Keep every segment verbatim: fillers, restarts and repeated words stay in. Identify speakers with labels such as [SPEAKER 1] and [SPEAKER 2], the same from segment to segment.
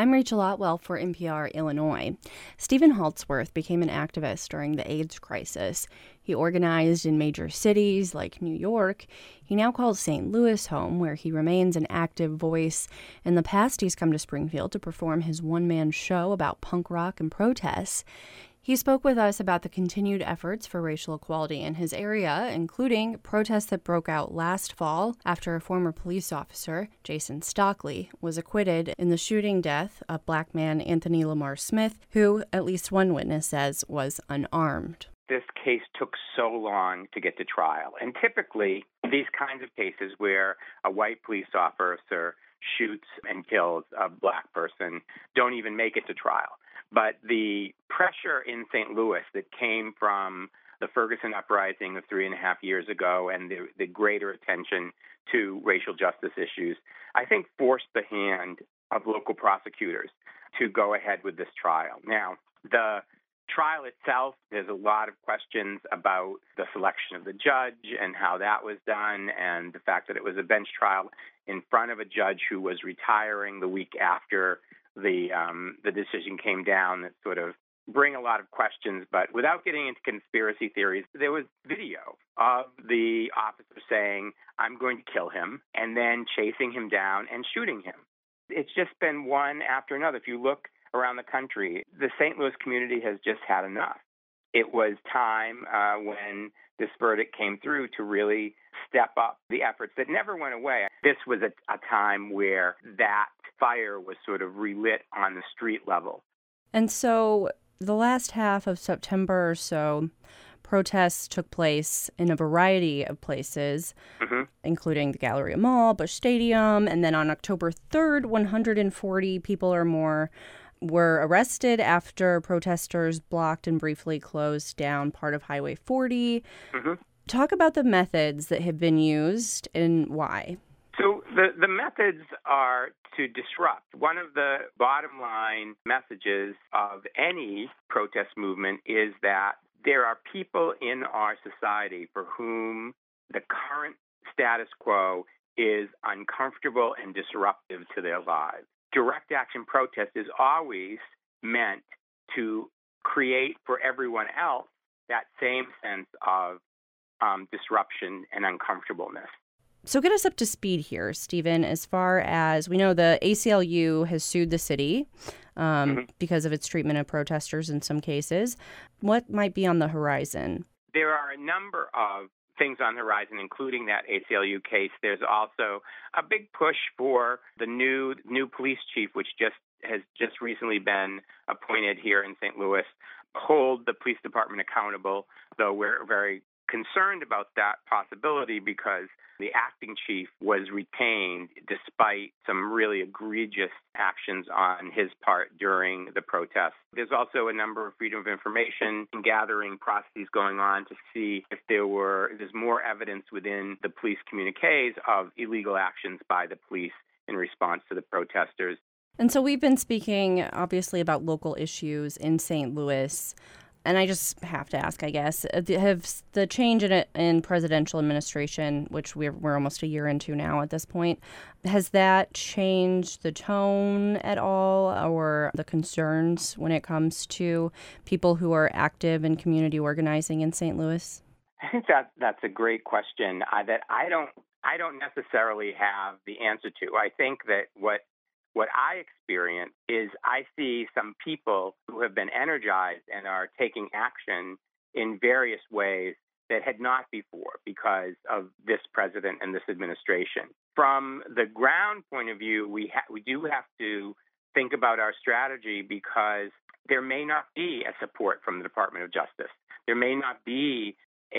[SPEAKER 1] I'm Rachel Otwell for N P R Illinois. Stephen Halsworth became an activist during the AIDS crisis. He organized in major cities like New York. He now calls Saint Louis home, where he remains an active voice. In the past, he's come to Springfield to perform his one-man show about punk rock and protests. He spoke with us about the continued efforts for racial equality in his area, including protests that broke out last fall after a former police officer, Jason Stockley, was acquitted in the shooting death of black man Anthony Lamar Smith, who, at least one witness says, was unarmed.
[SPEAKER 2] This case took so long to get to trial. And typically, these kinds of cases where a white police officer shoots and kills a black person don't even make it to trial. But the pressure in Saint Louis that came from the Ferguson uprising of three and a half years ago and the, the greater attention to racial justice issues, I think forced the hand of local prosecutors to go ahead with this trial. Now, the trial itself, there's a lot of questions about the selection of the judge and how that was done, and the fact that it was a bench trial in front of a judge who was retiring the week after the um, the decision came down, that sort of bring a lot of questions. But without getting into conspiracy theories, there was video of the officer saying, "I'm going to kill him," and then chasing him down and shooting him. It's just been one after another. If you look around the country, the Saint Louis community has just had enough. It was time uh, when this verdict came through to really step up the efforts that never went away. This was a, a time where that fire was sort of relit on the street level.
[SPEAKER 1] And so the last half of September or so, protests took place in a variety of places, mm-hmm. including the Galleria Mall, Busch Stadium, and then on October third, one hundred forty people or more were arrested after protesters blocked and briefly closed down part of Highway forty. Mm-hmm. Talk about the methods that have been used and why.
[SPEAKER 2] So the, the methods are to disrupt. One of the bottom line messages of any protest movement is that there are people in our society for whom the current status quo is uncomfortable and disruptive to their lives. Direct action protest is always meant to create for everyone else that same sense of um, disruption and uncomfortableness.
[SPEAKER 1] So get us up to speed here, Stephen, as far as we know, the A C L U has sued the city um, mm-hmm. because of its treatment of protesters in some cases. What might be on the horizon?
[SPEAKER 2] There are a number of things on the horizon, including that A C L U case. There's also a big push for the new new police chief, which just has just recently been appointed here in Saint Louis, hold the police department accountable, though we're very concerned about that possibility because the acting chief was retained despite some really egregious actions on his part during the protests. There's also a number of freedom of information and gathering processes going on to see if there were there's more evidence within the police communiques of illegal actions by the police in response to the protesters.
[SPEAKER 1] And so we've been speaking, obviously, about local issues in Saint Louis. And I just have to ask, I guess, have the change in, in presidential administration, which we're, we're almost a year into now at this point, has that changed the tone at all or the concerns when it comes to people who are active in community organizing in Saint Louis?
[SPEAKER 2] I think that that's a great question uh, that I don't I don't necessarily have the answer to. I think that what What I experience is I see some people who have been energized and are taking action in various ways that had not before because of this president and this administration. From the ground point of view, we ha- we do have to think about our strategy because there may not be a support from the Department of Justice. There may not be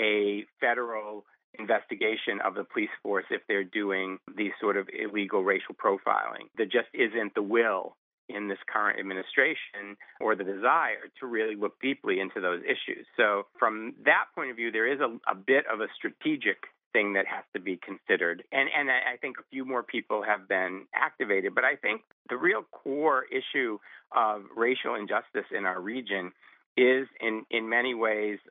[SPEAKER 2] a federal investigation of the police force if they're doing these sort of illegal racial profiling. There just isn't the will in this current administration or the desire to really look deeply into those issues. So from that point of view, there is a, a bit of a strategic thing that has to be considered. And, and I think a few more people have been activated. But I think the real core issue of racial injustice in our region is in, in many ways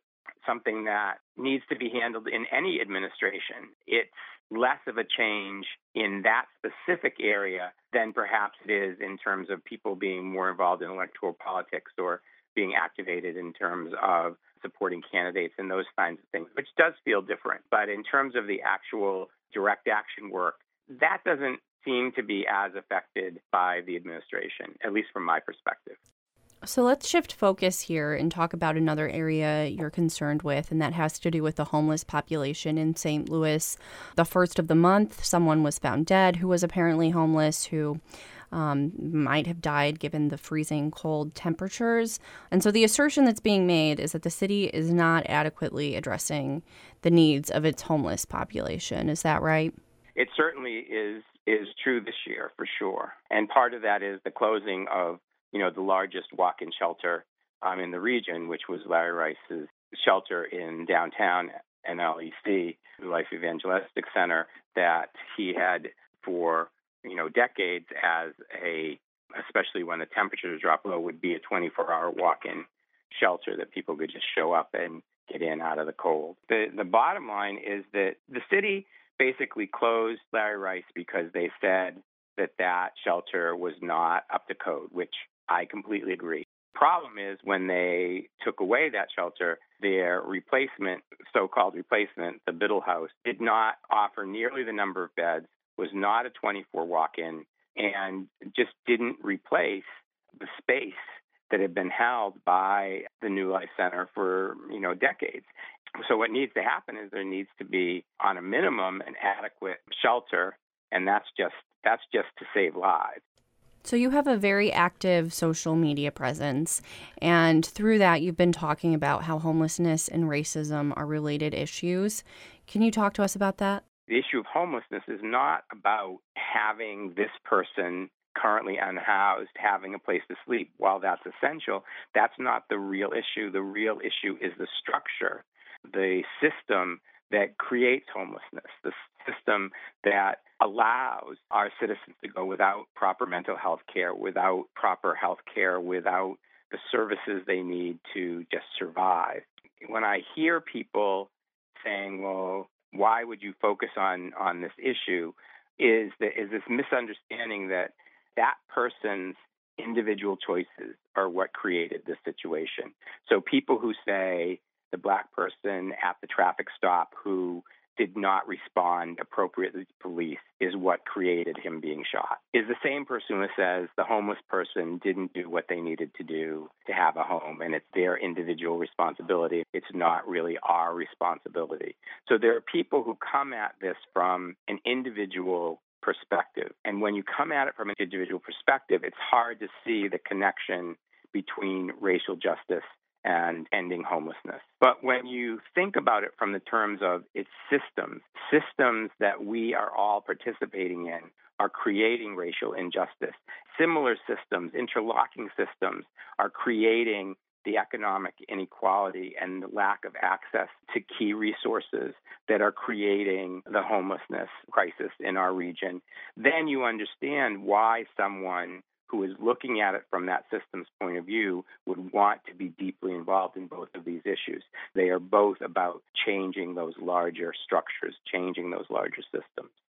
[SPEAKER 2] something that needs to be handled in any administration. It's less of a change in that specific area than perhaps it is in terms of people being more involved in electoral politics or being activated in terms of supporting candidates and those kinds of things, which does feel different. But in terms of the actual direct action work, that doesn't seem to be as affected by the administration, at least from my perspective.
[SPEAKER 1] So let's shift focus here and talk about another area you're concerned with, and that has to do with the homeless population in Saint Louis. The first of the month, someone was found dead who was apparently homeless, who um, might have died given the freezing cold temperatures. And so the assertion that's being made is that the city is not adequately addressing the needs of its homeless population. Is that right?
[SPEAKER 2] It certainly is is true this year, for sure. And part of that is the closing of you know, the largest walk-in shelter um, in the region, which was Larry Rice's shelter in downtown N L E C, the Life Evangelistic Center, that he had for, you know, decades as a, especially when the temperatures drop low, would be a twenty-four hour walk-in shelter that people could just show up and get in out of the cold. The, the bottom line is that the city basically closed Larry Rice because they said that that shelter was not up to code, which I completely agree. Problem is when they took away that shelter, their replacement, so-called replacement, the Biddle House, did not offer nearly the number of beds, was not a twenty-four walk-in, and just didn't replace the space that had been held by the New Life Center for, you know, decades. So what needs to happen is there needs to be, on a minimum, an adequate shelter, and that's just that's just to save lives.
[SPEAKER 1] So you have a very active social media presence, and through that you've been talking about how homelessness and racism are related issues. Can you talk to us about that?
[SPEAKER 2] The issue of homelessness is not about having this person currently unhoused having a place to sleep. While that's essential, that's not the real issue. The real issue is the structure, the system that creates homelessness, the system that allows our citizens to go without proper mental health care, without proper health care, without the services they need to just survive. When I hear people saying, well, why would you focus on, on this issue, is, that, is this misunderstanding that that person's individual choices are what created this situation. So people who say the black person at the traffic stop who did not respond appropriately to police is what created him being shot, is the same person who says the homeless person didn't do what they needed to do to have a home, and it's their individual responsibility. It's not really our responsibility. So there are people who come at this from an individual perspective. And when you come at it from an individual perspective, it's hard to see the connection between racial justice and ending homelessness. But when you think about it from the terms of its systems, systems that we are all participating in are creating racial injustice. Similar systems, interlocking systems, are creating the economic inequality and the lack of access to key resources that are creating the homelessness crisis in our region. Then you understand why someone who is looking at it from that system's point of view would want to be deeply involved in both of these issues. They are both about changing those larger structures, changing those larger systems.